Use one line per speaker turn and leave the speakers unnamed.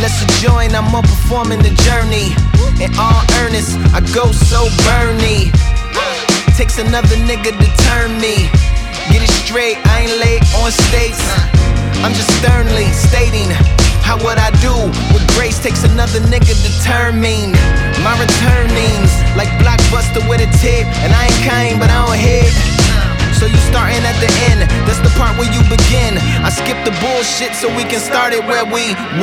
let's join, I'm up performing the journey. In all earnest, I go so burny. Takes another nigga to turn me. Get it straight, I ain't late on stakes. I'm just sternly stating how what I do with grace takes another nigga to determine my returnings. Like Blockbuster with a tip, and I ain't kind, but I don't hit. So you starting at the end, that's the part where you begin. I skip the bullshit so we can start it where we